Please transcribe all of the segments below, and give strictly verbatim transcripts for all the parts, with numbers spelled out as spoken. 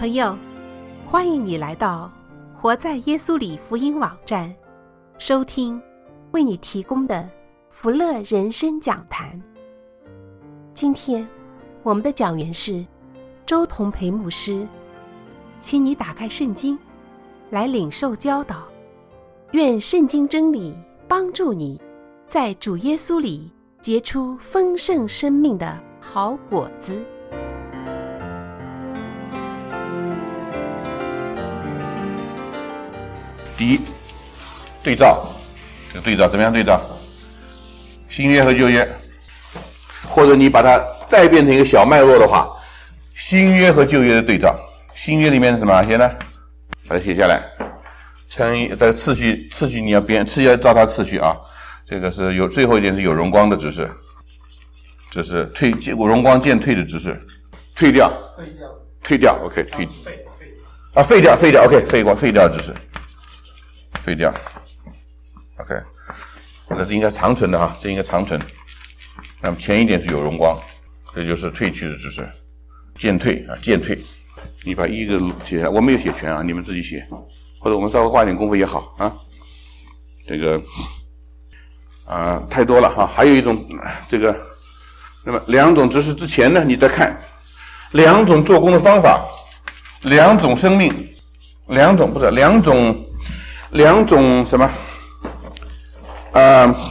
朋友，欢迎你来到活在耶稣里福音网站，收听为你提供的福乐人生讲坛。今天我们的讲员是周同培牧师，请你打开圣经来领受教导，愿圣经真理帮助你在主耶稣里结出丰盛生命的好果子。 第一，对照，这个对照怎么样对照？新约和旧约，或者你把它再变成一个小脉络的话，新约和旧约的对照。新约里面是什么写呢？把它写下来，成这个次序，次序你要编，次序要照它次序啊。这个是有最后一点是有荣光的指示，这是退荣光渐退的指示，退掉，退掉，退掉 ，OK， 退，啊，废掉，废掉 ，OK， 废光，废掉指示。废掉 ，OK， 那这应该长存的哈，这应该长存。那么前一点是有荣光，这就是退去的指示，渐退啊，渐退。你把一个写下来，我没有写全啊，你们自己写，或者我们稍微花点功夫也好啊。这个啊、呃、太多了哈，还有一种这个，那么两种指示之前呢，你再看两种做工的方法，两种生命，两种不是两种。两种什么？呃，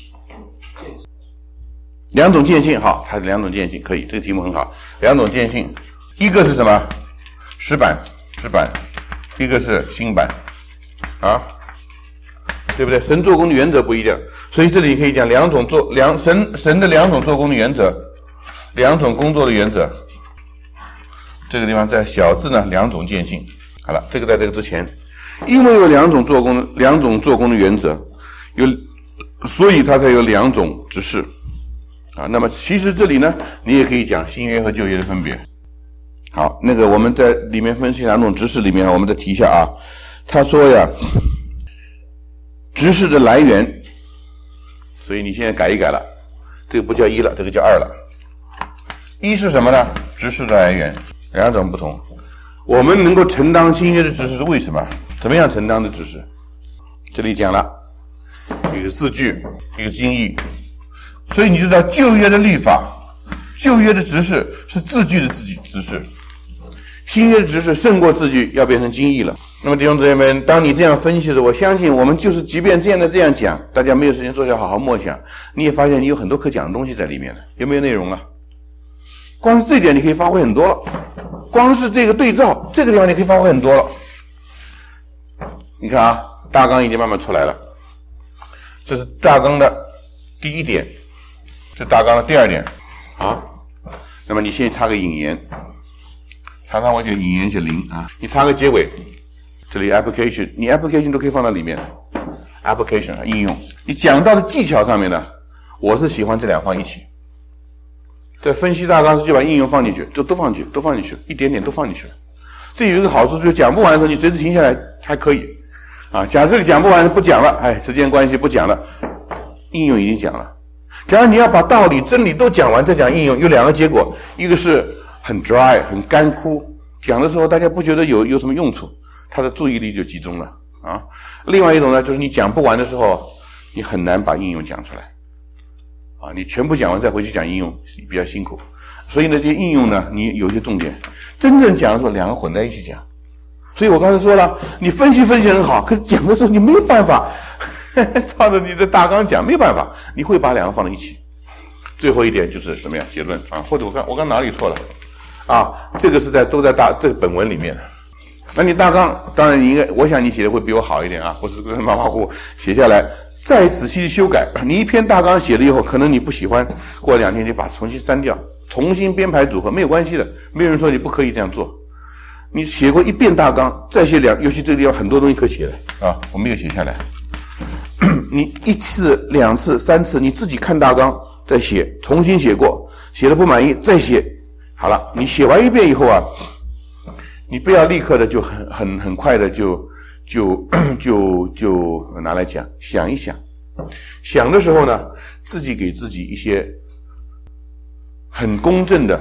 两种见性，好，它是两种见性，可以，这个题目很好。两种见性，一个是什么？石板，石板，一个是新板，啊，对不对？神做工的原则不一样，所以这里可以讲两种做两神神的两种做工的原则，两种工作的原则。这个地方在小字呢，两种见性。好了，这个在这个之前。因为有两种做工两种做工的原则，有所以它才有两种指示啊。那么其实这里呢，你也可以讲新约和旧约的分别。好，那个我们在里面分析两种指示里面，我们再提一下啊。他说呀，指示的来源，所以你现在改一改了，这个不叫一了，这个叫二了。一是什么呢？指示的来源，两种不同。我们能够承担新约的指示是为什么？怎么样承担的指示？这里讲了一个字句，一个经义，所以你知道旧约的律法，旧约的指示是字句的字句指示，新约的指示胜过字句，要变成经义了。那么弟兄姊妹们，当你这样分析的，我相信我们就是即便这样的这样讲，大家没有时间坐下好好默想，你也发现你有很多可讲的东西在里面了，有没有内容了？光是这一点你可以发挥很多了，光是这个对照这个地方你可以发挥很多了。你看啊，大纲已经慢慢出来了，这是大纲的第一点，这大纲的第二点啊。那么你先插个引言，常常我写引言写零啊，你插个结尾，这里 application， 你 application 都可以放到里面 ，application 应用。你讲到的技巧上面呢，我是喜欢这两放一起。在分析大纲时就把应用放进去，都都放进去，都放进去，一点点都放进去了。这有一个好处，就是讲不完的时候你随时停下来还可以。啊，假设你讲不完不讲了，哎，时间关系不讲了，应用已经讲了。假如你要把道理真理都讲完再讲应用，有两个结果，一个是很 dry 很干枯，讲的时候大家不觉得有有什么用处，他的注意力就集中了啊。另外一种呢，就是你讲不完的时候，你很难把应用讲出来啊，你全部讲完再回去讲应用比较辛苦。所以呢，这些应用呢，你有些重点，真正讲的时候两个混在一起讲。所以我刚才说了，你分析分析很好，可是讲的时候你没有办法呵呵照着你的大纲讲，没有办法，你会把两个放在一起。最后一点就是怎么样结论啊？或者我看我刚哪里错了啊？这个是在都在大这个本文里面。那你大纲当然你应该，我想你写的会比我好一点啊，不是马马虎虎写下来，再仔细修改。你一篇大纲写了以后，可能你不喜欢，过两天就把它重新删掉，重新编排组合，没有关系的，没有人说你不可以这样做。你写过一遍大纲，再写两，尤其这个地方很多东西可写的啊，我没有写下来。你一次、两次、三次，你自己看大纲再写，重新写过，写的不满意再写。好了，你写完一遍以后啊，你不要立刻的就很很很快的就就就就拿来讲，想一想，想的时候呢，自己给自己一些很公正的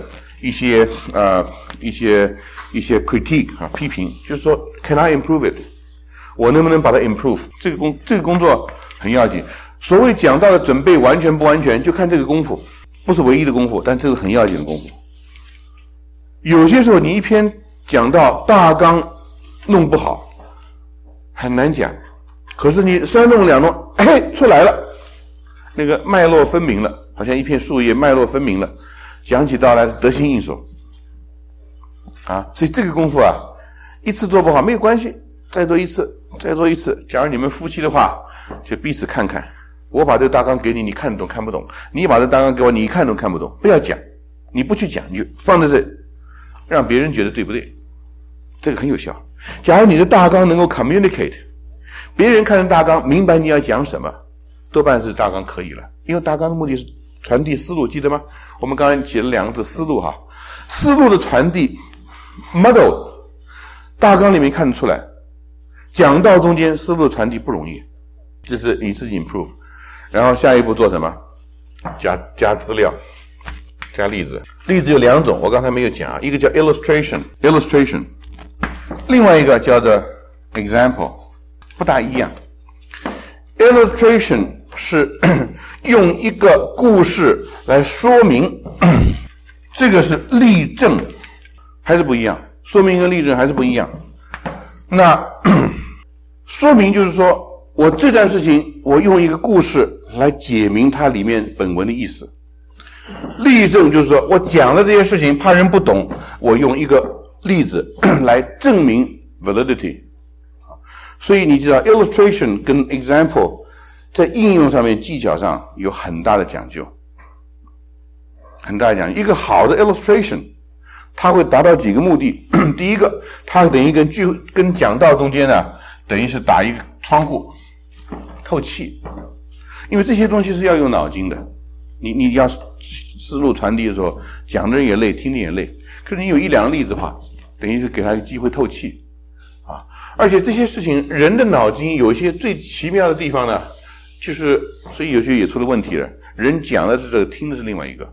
一些呃一些一些 critique 啊批评，就是说 can I improve it？ 我能不能把它 improve？ 这个工这个工作很要紧。所谓讲道的准备完全不完全，就看这个功夫，不是唯一的功夫，但这是很要紧的功夫。有些时候你一篇讲道大纲弄不好，很难讲，可是你三弄两弄，哎，出来了，那个脉络分明了，好像一片树叶脉络分明了，讲起道来得心应手啊。所以这个功夫啊，一次做不好没有关系，再做一次，再做一次。假如你们夫妻的话，就彼此看看，我把这个大纲给你，你看得懂看不懂，你把这大纲给我，你看懂看不懂，不要讲，你不去讲，你就放在这，让别人觉得对不对，这个很有效。假如你的大纲能够 communicate， 别人看着大纲明白你要讲什么，多半是大纲可以了。因为大纲的目的是传递思路，记得吗？我们刚才写了两个字思路哈，思路的传递 model 大纲里面看得出来，讲道中间思路的传递不容易，这是你自己 improve。然后下一步做什么？加加资料，加例子。例子有两种，我刚才没有讲，一个叫 illustration illustration， 另外一个叫做 example， 不大一样。illustration 是用一个故事来说明，这个是例证，还是不一样，说明跟例证还是不一样。那说明就是说我这段事情我用一个故事来解明它里面本文的意思，例证就是说我讲了这些事情怕人不懂，我用一个例子来证明 validity。 所以你知道 illustration 跟 example 在应用上面技巧上有很大的讲究，很大的讲究。一个好的 illustration 它会达到几个目的。第一个，它等于跟剧跟讲道中间呢，等于是打一个窗户透气，因为这些东西是要用脑筋的，你你要思路传递的时候，讲的人也累，听的也累。可是你有一两个例子的话，等于是给他一个机会透气啊！而且这些事情，人的脑筋有一些最奇妙的地方呢，就是所以有些也出了问题了。人讲的是这个，听的是另外一个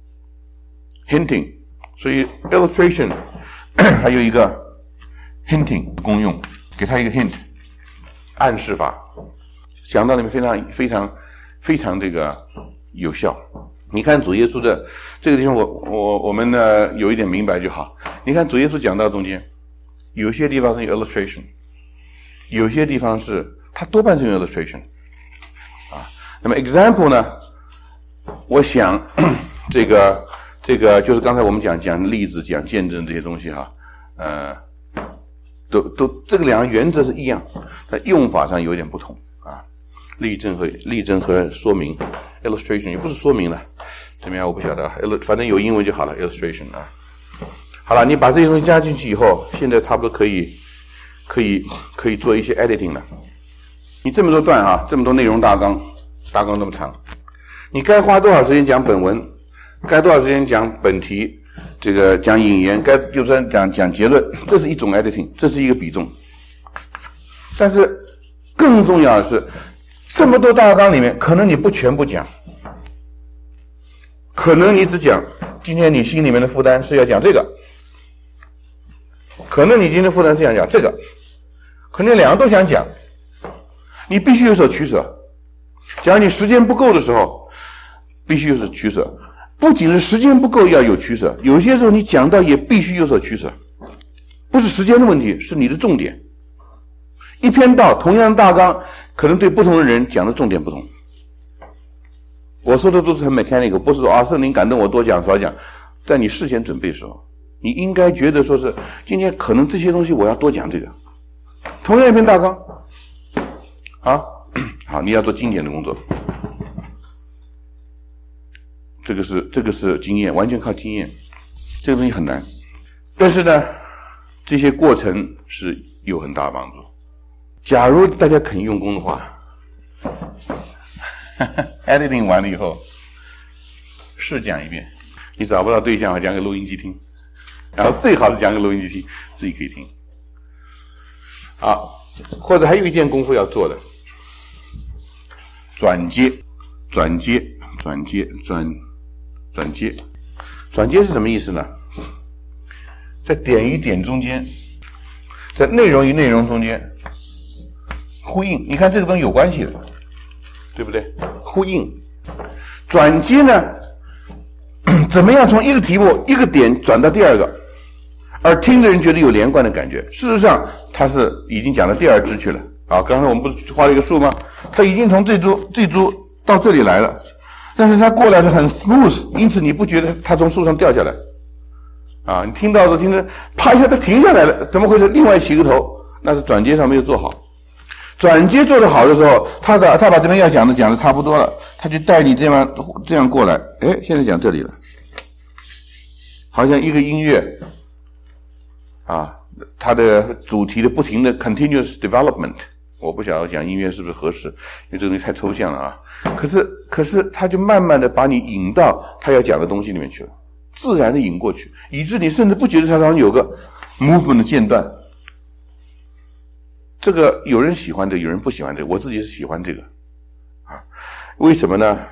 hinting， 所以 illustration 还有一个 hinting 功用，给他一个 hint 暗示法。讲到里面非常非常非常这个有效。你看主耶稣的这个地方我，我我我们呢有一点明白就好。你看主耶稣讲到中间，有些地方是有 illustration， 有些地方是它多半是用 illustration 啊。那么 example 呢，我想这个这个就是刚才我们讲讲例子、讲见证这些东西哈，呃，都都这个两个原则是一样，但用法上有点不同。例证和例证和说明 illustration 也不是说明了，怎么样我不晓得，反正有英文就好了 illustration 啊。好了，你把这些东西加进去以后，现在差不多可以可以可以做一些 editing 了。你这么多段啊，这么多内容大纲，大纲这么长，你该花多少时间讲本文，该多少时间讲本题，这个讲引言，该就算讲讲结论，这是一种 editing， 这是一个比重。但是更重要的是，这么多大纲里面，可能你不全部讲，可能你只讲今天你心里面的负担是要讲这个，可能你今天的负担是想讲这个，可能两个都想讲，你必须有所取舍。假如你时间不够的时候，必须有所取舍。不仅是时间不够要有取舍，有些时候你讲到也必须有所取舍，不是时间的问题，是你的重点。一篇道同样的大纲，可能对不同的人讲的重点不同。我说的都是很 mechanical， 不是说啊圣灵感动我多讲少讲。在你事先准备的时候，你应该觉得说是今天可能这些东西我要多讲这个。同样一篇大纲，啊，好，你要做精简的工作。这个是这个是经验，完全靠经验，这个东西很难。但是呢，这些过程是有很大帮助。假如大家肯用功的话editing 完了以后试讲一遍，你找不到对象讲给录音机听，然后最好是讲给录音机听，自己可以听。好，或者还有一件功夫要做的，转接转接转接转转接转接是什么意思呢？在点与点中间，在内容与内容中间呼应。你看这个东西有关系的，对不对？呼应。转接呢，怎么样从一个题目一个点转到第二个，而听的人觉得有连贯的感觉。事实上他是已经讲到第二支去了啊！刚才我们不是画了一个树吗？他已经从这株这株到这里来了，但是他过来的很 smooth， 因此你不觉得他从树上掉下来啊？你听到的听着啪一下他停下来了，怎么回事？另外起个头，那是转接上没有做好。转接做得好的时候，他的他把这边要讲的讲的差不多了，他就带你这样这样过来，哎，现在讲这里了，好像一个音乐啊，它的主题的不停的 continuous development。我不晓得讲音乐是不是合适，因为这个东西太抽象了啊。可是可是他就慢慢的把你引到他要讲的东西里面去了，自然的引过去，以致你甚至不觉得他好像有个 movement 的间断。这个有人喜欢这个，有人不喜欢这个，我自己是喜欢这个啊。为什么呢？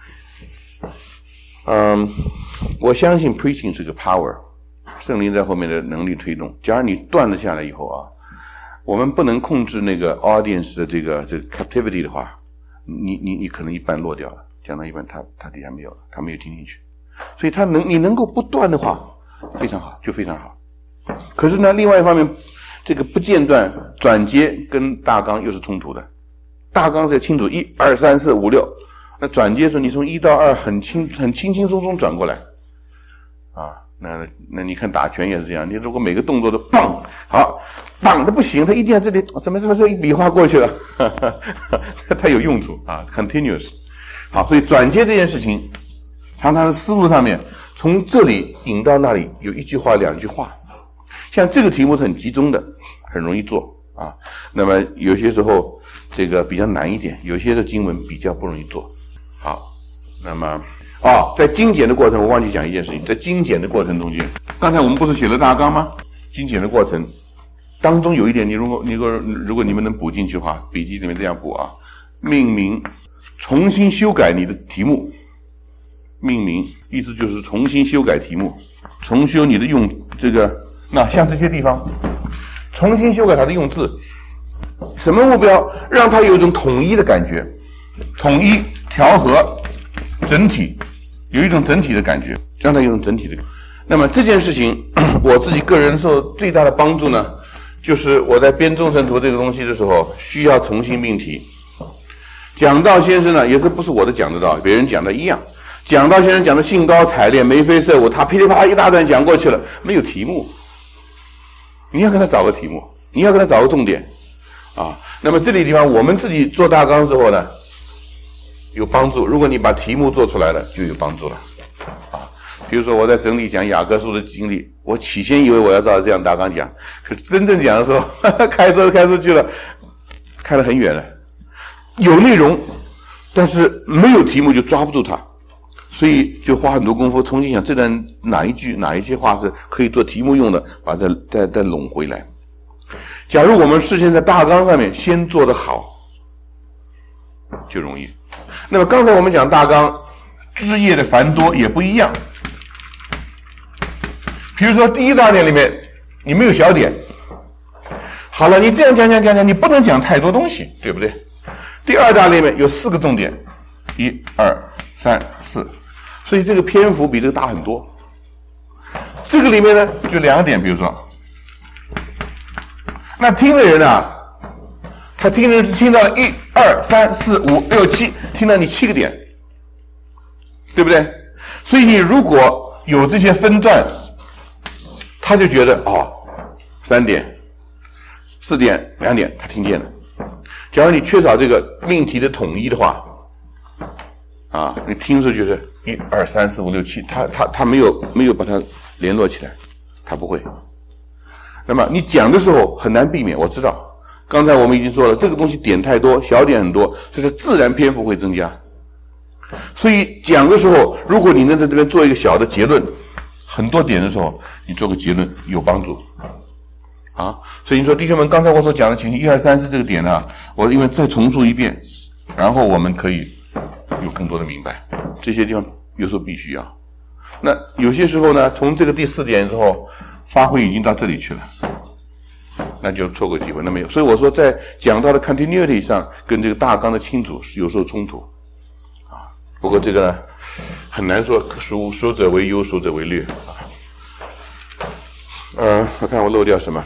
嗯，我相信 preaching 是个 power， 圣灵在后面的能力推动。假如你断了下来以后啊，我们不能控制那个 audience 的这个这个 captivity 的话，你你你可能一半落掉了，讲到一半他他底下没有了，他没有听进去。所以他能你能够不断的话，非常好，就非常好。可是呢，另外一方面，这个不间断转接跟大纲又是冲突的。大纲是清楚一二三四五六，那转接时你从一到二很轻很轻轻松松转过来啊。那那你看打拳也是这样，你如果每个动作都棒好棒的不行，他一定要这里怎么怎么这一笔画过去了，它有用处啊 ，continuous。好，所以转接这件事情，常常是思路上面从这里引到那里，有一句话两句话。像这个题目是很集中的，很容易做啊。那么有些时候这个比较难一点，有些的经文比较不容易做。好，那么哦，在精简的过程，我忘记讲一件事情，在精简的过程中间，刚才我们不是写了大纲吗？精简的过程当中有一点，你如果你如果如果你们能补进去的话，笔记里面这样补啊：命名，重新修改你的题目。命名意思就是重新修改题目，重修你的用这个。那像这些地方，重新修改它的用字，什么目标？让它有一种统一的感觉，统一、调和、整体，有一种整体的感觉，让它有一种整体的感觉。那么这件事情，我自己个人受最大的帮助呢，就是我在编众神图这个东西的时候，需要重新命题。讲道先生呢，也是不是我的讲的道，别人讲的一样。讲道先生讲的兴高采烈、眉飞色舞，他噼里啪啦一大段讲过去了，没有题目。你要跟他找个题目，你要跟他找个重点啊。那么这里地方我们自己做大纲之后呢，有帮助。如果你把题目做出来了，就有帮助了啊。比如说我在整理讲雅各书的经历，我起先以为我要照这样大纲讲，可是真正讲的时候，哈哈开车开出去了，开得很远了，有内容，但是没有题目就抓不住它。所以就花很多功夫重新想这段哪一句哪一些话是可以做题目用的，把它再再拢回来。假如我们事先在大纲上面先做得好，就容易。那么刚才我们讲大纲枝叶的繁多也不一样。比如说第一大点里面你没有小点，好了，你这样讲讲讲讲，你不能讲太多东西，对不对？第二大里面有四个重点，一二三四。所以这个篇幅比这个大很多。这个里面呢就两点，比如说那听的人啊，他听的人是听到了一二三四五六七，听到你七个点，对不对？所以你如果有这些分段，他就觉得哦，三点四点两点他听见了。假如你缺少这个命题的统一的话啊，你听着就是一二三四五六七，他他他没有没有把它联络起来，他不会。那么你讲的时候很难避免，我知道，刚才我们已经说了，这个东西点太多，小点很多，所以它自然篇幅会增加。所以讲的时候，如果你能在这边做一个小的结论，很多点的时候，你做个结论有帮助。啊，所以你说弟兄们，刚才我所讲的情形一二三四这个点呢、啊，我因为再重述一遍，然后我们可以有更多的明白，这些地方有时候必须要。 那有些时候呢，从这个第四点之后，发挥已经到这里去了，那就错过机会，那没有。所以我说，在讲到的 continuity 上，跟这个大纲的清楚有时候冲突啊。不过这个呢，很难说孰孰者为优，孰者为劣啊。呃，我看我漏掉什么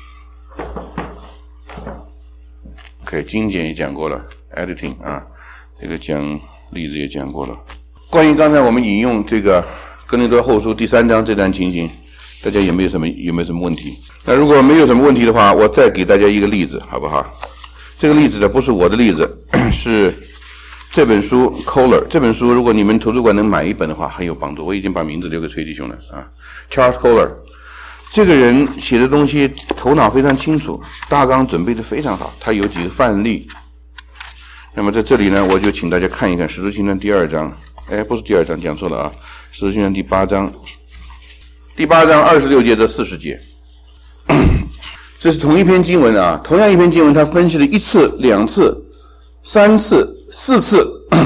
？OK， 精简也讲过了 ，editing 啊，这个讲例子也讲过了。关于刚才我们引用这个哥林多后书第三章这段情形，大家有没有什么有没有什么问题？那如果没有什么问题的话，我再给大家一个例子，好不好？这个例子呢，不是我的例子，是这本书 Kohler 这本书，如果你们图书馆能买一本的话，很有帮助。我已经把名字留给崔弟兄了啊 ，Charles Kohler。这个人写的东西头脑非常清楚，大纲准备的非常好，他有几个范例。那么在这里呢，我就请大家看一看《使徒行传》第二章，哎，不是第二章，讲错了啊，《使徒行传》第八章，第八章二十六节到四十节，这是同一篇经文啊，同样一篇经文，他分析了一次、两次、三次、四次，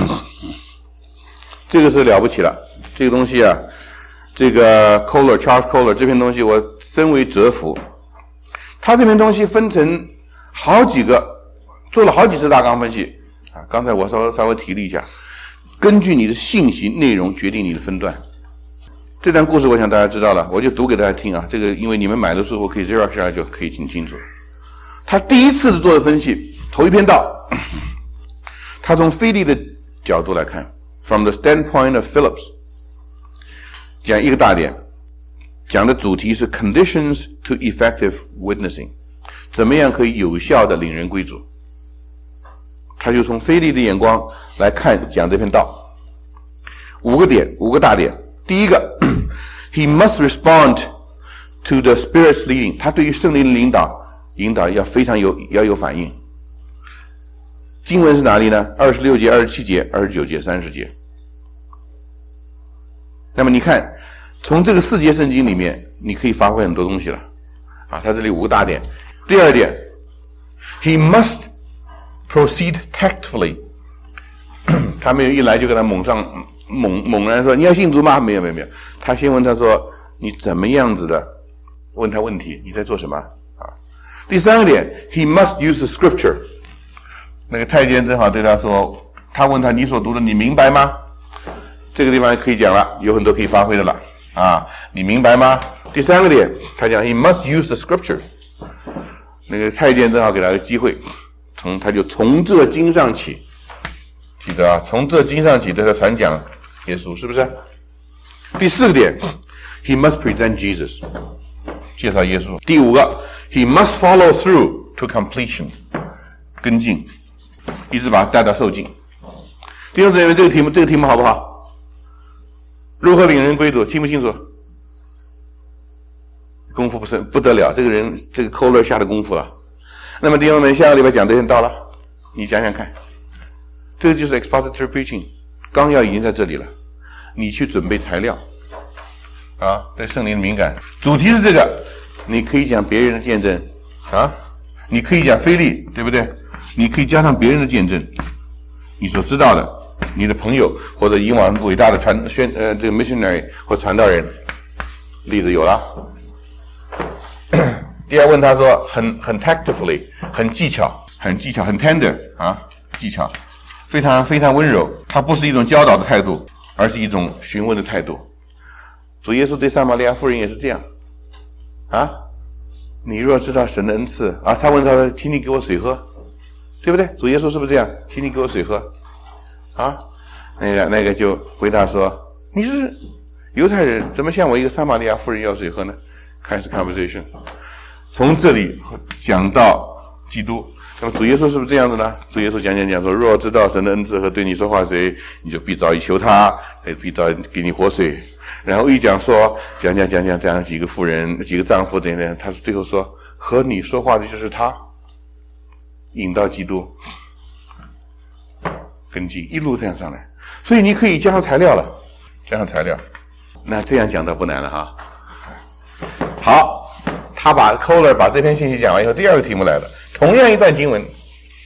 这个是了不起了，这个东西啊。这个 Kohler Charles Kohler 这篇东西我深为折服，他这篇东西分成好几个，做了好几次大纲分析啊。刚才我稍微稍微提了一下，根据你的信息内容决定你的分段。这段故事我想大家知道了，我就读给大家听啊。这个因为你们买的书我可以 Xerox 下来就可以听清楚。他第一次做的分析，头一篇道，他从腓利的角度来看 ，from the standpoint of Phillips。讲一个大点，讲的主题是 conditions to effective witnessing， 怎么样可以有效的领人归主。他就从腓利的眼光来看讲这篇道，五个点，五个大点。第一个 ，he must respond to the Spirit's leading， 他对于圣灵的领导引导要非常有要有反应。经文是哪里呢？二十六节、二十七节、二十九节、三十节。那么你看，从这个四节圣经里面，你可以发挥很多东西了，啊，他这里五个大点。第二点 ，he must proceed tactfully， 他没有一来就跟他猛上猛猛然说你要信主吗？没有没有没有，他先问他说你怎么样子的，问他问题，你在做什么啊？第三个点 ，he must use the scripture， 那个太监正好对他说，他问他你所读的你明白吗？这个地方可以讲了，有很多可以发挥的了啊！你明白吗？第三个点，他讲 he must use the scripture。那个太监正好给他个机会，从他就从这经上起，记得啊，从这经上起对他传讲耶稣，是不是？第四个点 ，he must present Jesus， 介绍耶稣。第五个 ，he must follow through to completion， 跟进，一直把他带到受尽。弟兄姊妹，这个题目，这个题目好不好？如何领人归主，清不清楚？功夫不是不得了，这个人这个Kohler下的功夫啊。那么弟兄们，下个礼拜讲这篇道了，你想想看，这个就是 expository preaching， 纲要已经在这里了，你去准备材料啊，对圣灵的敏感，主题是这个，你可以讲别人的见证啊，你可以讲非利，对不对？你可以加上别人的见证，你所知道的。你的朋友或者以往伟大的传宣呃这个 missionary 或传道人，例子有了。第二问他说很很 tactfully， 很技巧，很技巧，很 tender 啊，技巧，非常非常温柔。它不是一种教导的态度，而是一种询问的态度。主耶稣对撒玛利亚妇人也是这样啊，你若知道神的恩赐啊，他问他说，请你给我水喝，对不对？主耶稣是不是这样？请你给我水喝。啊，那个那个就回答说，你是犹太人，怎么向我一个撒玛利亚妇人要水喝呢？开始 conversation， 从这里讲到基督。那么主耶稣是不是这样子呢？主耶稣讲讲讲说，若知道神的恩赐和对你说话谁，你就必早已求他，也必早给你活水。然后一讲说，讲讲讲讲这样几个妇人，几个丈夫怎样怎样，他最后说，和你说话的就是他，引到基督。根基一路这样上来，所以你可以加上材料了，加上材料，那这样讲倒不难了哈。好，他把 Kohler 把这篇信息讲完以后，第二个题目来了，同样一段经文，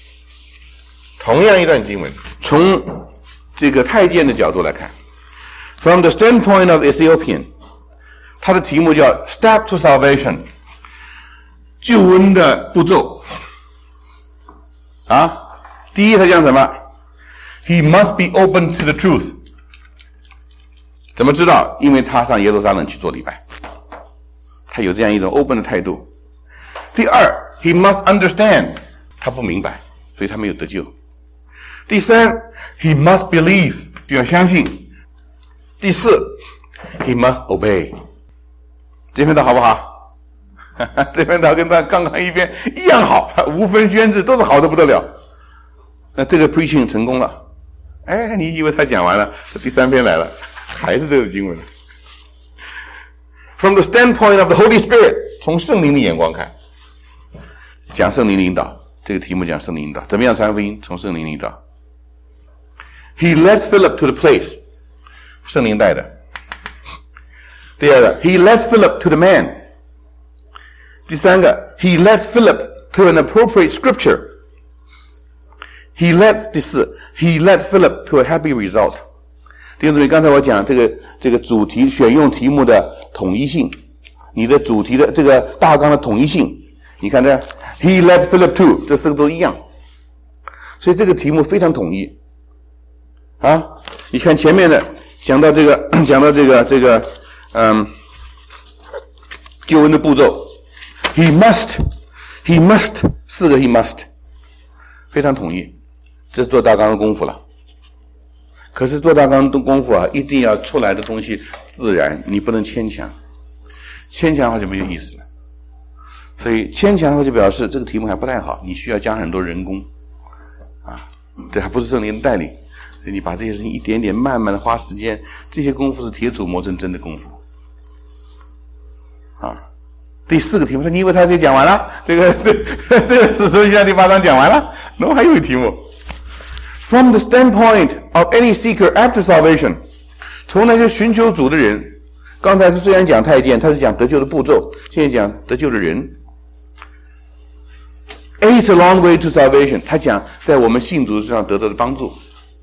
同样一段经文，从这个太监的角度来看， From the standpoint of Ethiopian， 它的题目叫 Step to Salvation， 救恩的步骤。啊，第一他讲什么 ？He must be open to the truth。怎么知道？因为他上耶路撒冷去做礼拜，他有这样一种 open 的态度。第二 ，He must understand， 他不明白，所以他没有得救。第三 ，He must believe， 就要相信。第四 ，He must obey。这篇道好不好？这篇道跟他刚刚一篇一样好，无分轩轾，都是好的不得了。那这个 preaching 成功了。哎，你以为他讲完了，这第三篇来了，还是这个经文。From the standpoint of the Holy Spirit， 从圣灵的眼光看，讲圣灵领导，这个题目讲圣灵领导，怎么样传福音？从圣灵领导。He led Philip to the place， 圣灵带的。第二个 ，He led Philip to the man。第三个 ，He led Philip to an appropriate scripture。He led 第四 ，He led Philip to a happy result。弟兄姊妹，刚才我讲这个这个主题选用题目的统一性，你的主题的这个大纲的统一性，你看这 ，He led Philip to， 这四个都一样，所以这个题目非常统一。啊，你看前面的讲到这个讲到这个这个嗯救恩的步骤 ，He must He must 四个 He must 非常统一，这是做大纲的功夫了。可是做大纲的功夫啊，一定要出来的东西自然，你不能牵强，牵强的话就没有意思了。所以牵强的话就表示这个题目还不太好，你需要加很多人工啊，这还不是圣灵的带领。所以你把这些事情一点点慢慢的花时间，这些功夫是铁杵磨成针的功夫啊。第四个题目，你以为他就讲完了？这个这这个使徒行传第八章讲完了 ？No， 还有一题目。From the standpoint of any seeker after salvation， 从那些寻求主的人，刚才是虽然讲太监，他是讲得救的步骤，现在讲得救的人。A is a long way to salvation， 他讲在我们信主之上得到的帮助。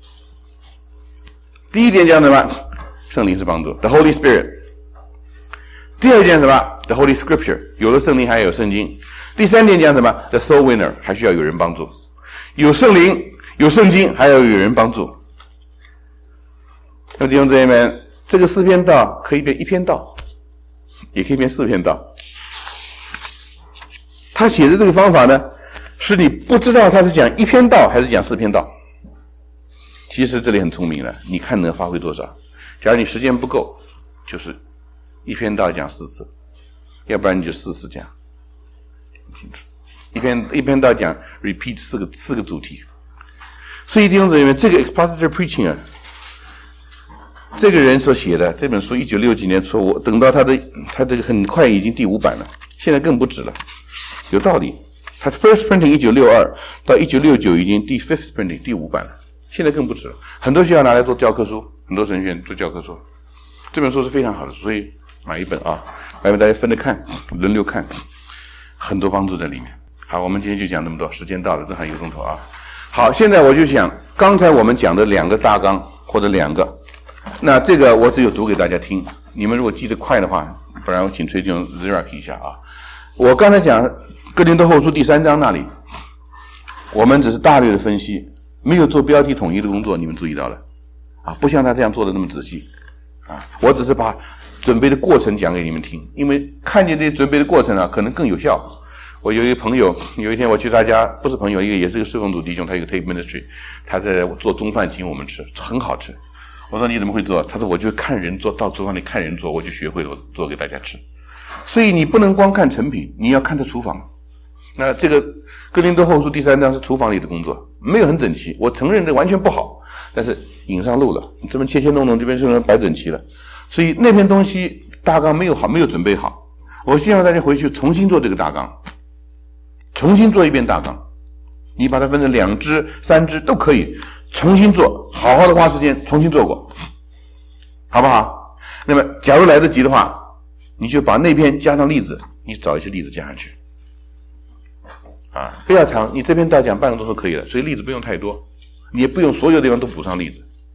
第一点讲什么？圣灵是帮助 ，the Holy Spirit。第二点什么 ？the Holy Scripture， 有了圣灵还有圣经。第三点讲什么 ？the soul winner， 还需要有人帮助。有圣灵，有圣经，还要有人帮助。那弟兄姊妹们，这个四篇道可以变一篇道，也可以变四篇道。他写的这个方法呢，是你不知道他是讲一篇道还是讲四篇道。其实这里很聪明了，你看能发挥多少。假如你时间不够，就是一篇道讲四次，要不然你就四次讲。一篇一篇道讲 repeat 四个四个主题。所以弟兄姊妹们，这个 expositor preaching 啊，这个人所写的这本书一九六几年出，我等到他的他这个很快已经第五版了，现在更不止了，有道理。他 first printing 一九六二到一九六九已经第 fifth printing 第五版了。现在更不止了，很多学校拿来做教科书，很多神学院做教科书。这本书是非常好的，所以买一本啊，买一本大家分着看，轮流看，很多帮助在里面。好，我们今天就讲这么多，时间到了，正好一个钟头啊。好，现在我就想，刚才我们讲的两个大纲或者两个，那这个我只有读给大家听，你们如果记得快的话，不然我请崔弟兄 Xerox 一下啊。我刚才讲哥林多后书第三章那里，我们只是大略的分析。没有做标题统一的工作，你们注意到了啊？不像他这样做的那么仔细啊！我只是把准备的过程讲给你们听，因为看见这些准备的过程啊，可能更有效。我有一个朋友，有一天我去他家，不是朋友，一个也是个侍奉主弟兄，他有个 tape ministry， 他在做中饭请我们吃，很好吃。我说你怎么会做？他说我就看人做，到厨房里看人做，我就学会了，我做给大家吃。所以你不能光看成品，你要看他厨房。那这个哥林多后书第三章是厨房里的工作，没有很整齐，我承认这完全不好，但是引上路了，你这边切切弄弄，这边是摆整齐了，所以那篇东西大纲没有好，没有准备好。我希望大家回去重新做这个大纲，重新做一遍大纲，你把它分成两支、三支都可以，重新做，好好的花时间重新做过，好不好？那么假如来得及的话，你就把那篇加上例子，你找一些例子加上去。啊，不要长，你这篇道讲半个钟头可以了，所以例子不用太多，你也不用所有地方都补上例子，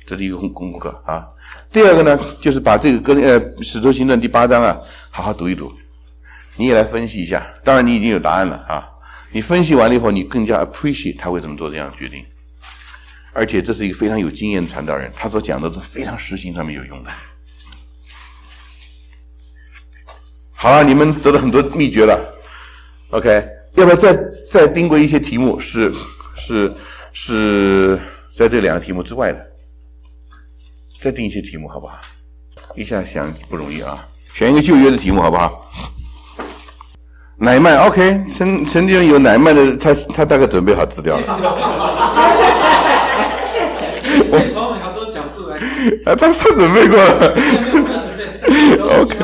这是一个功功课啊。第二个呢，就是把这个跟呃《使徒行传》第八章啊，好好读一读，你也来分析一下。当然你已经有答案了啊，你分析完了以后，你更加 appreciate 他为什么做这样的决定。而且这是一个非常有经验的传道人，他所讲的是非常实行上面有用的。好了，你们得到很多秘诀了 ，OK？ 要不要再再定规一些题目？是是是在这两个题目之外的，再定一些题目好不好？一下想不容易啊，选一个旧约的题目好不好？乃曼 ，OK？ 曾曾经有乃曼的，他他大概准备好资料了。 我从很多角度来看， 啊，他他准备过了。OK。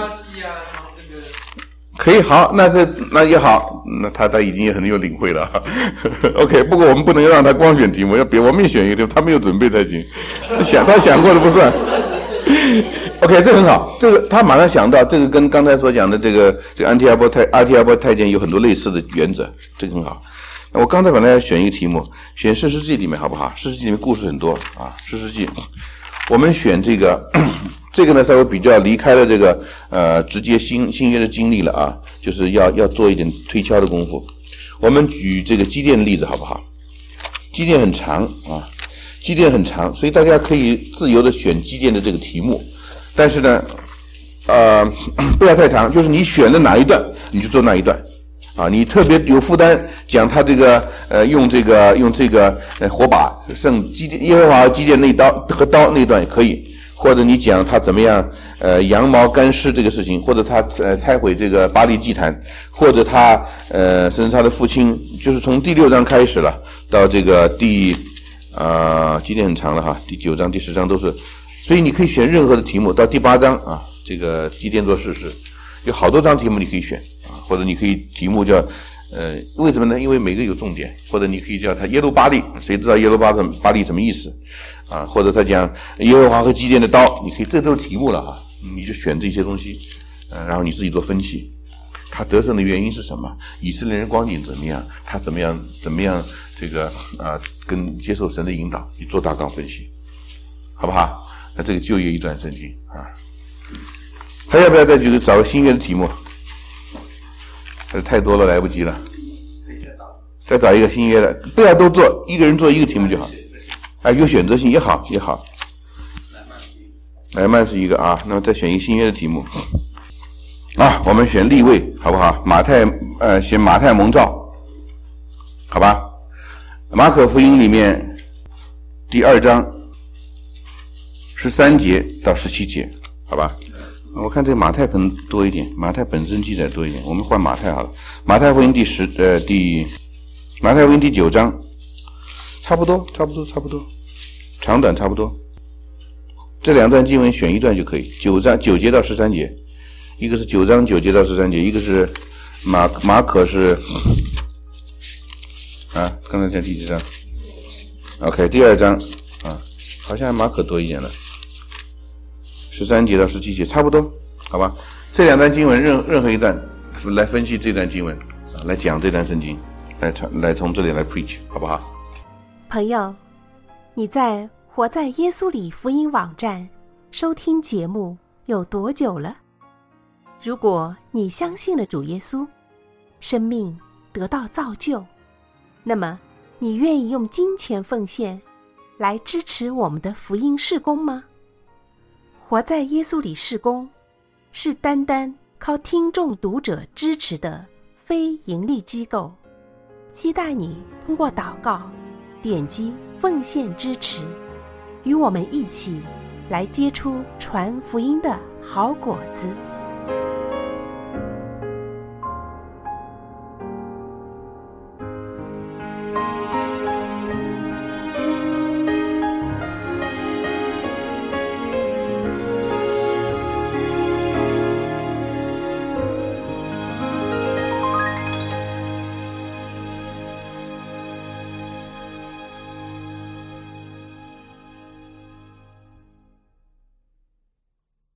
可以，好，那这那也好，那他他已经很有领会了。OK， 不过我们不能让他光选题目，要别我们也选一个题目，他没有准备才行。他想他想过的不算。OK， 这很好，这个他马上想到，这个跟刚才所讲的这个这个安提阿波太阿提阿波太监有很多类似的原则，这个很好。我刚才本来要选一个题目，选士师记里面好不好？士师记里面故事很多啊，士师记，我们选这个，这个呢稍微比较离开了这个呃直接新新约的经历了啊，就是要要做一点推敲的功夫。我们举这个基甸的例子好不好？基甸很长啊，基甸很长，所以大家可以自由的选基甸的这个题目，但是呢，呃，不要太长，就是你选的哪一段你就做哪一段。啊，你特别有负担讲他这个呃用这个用这个呃火把圣基甸耶和华基甸那刀和刀那段也可以，或者你讲他怎么样呃羊毛干湿这个事情，或者他呃拆毁这个巴黎祭坛，或者他呃甚至他的父亲，就是从第六章开始了到这个第啊、呃、基甸很长了哈，第九章第十章都是，所以你可以选任何的题目到第八章啊，这个基甸做事实有好多张题目你可以选。或者你可以题目叫呃为什么呢？因为每个有重点，或者你可以叫它耶路巴力，谁知道耶路巴什巴力什么意思啊？或者他讲耶和华和基甸的刀，你可以这都是题目了哈，你就选这些东西，呃，然后你自己做分析，他得胜的原因是什么？以色列人光景怎么样？他怎么样怎么样这个啊、呃、跟接受神的引导，你做大纲分析，好不好？那这个就业一段圣经啊，还要不要再举个找个新约的题目？还是太多了，来不及了。再找一个新约的，不要都做，一个人做一个题目就好。啊，有选择性也好也好。乃曼是一个啊，那么再选一个新约的题目。啊，我们选利未好不好？马太呃，选马太蒙召，好吧？马可福音里面第二章十三节到十七节，好吧？我看这个马太可能多一点，马太本身记载多一点，我们换马太好了。马太福音第十呃第马太福音第九章，差不多差不多差不多，长短差不多。这两段经文选一段就可以，九章九节到十三节，一个是九章九节到十三节，一个是马马可是啊，刚才讲第几章 ？OK， 第二章啊，好像马可多一点了。十三节到十七节差不多，好吧？这两段经文任任何一段来分析这段经文啊，来讲这段圣经，来传来从这里来 preach， 好不好？ 朋友，你在活在耶稣里福音网站收听节目有多久了？如果你相信了主耶稣，生命得到造就，那么你愿意用金钱奉献来支持我们的福音事工吗？活在耶稣里事工是单单靠听众读者支持的非盈利机构，期待你通过祷告点击奉献支持，与我们一起来结出传福音的好果子。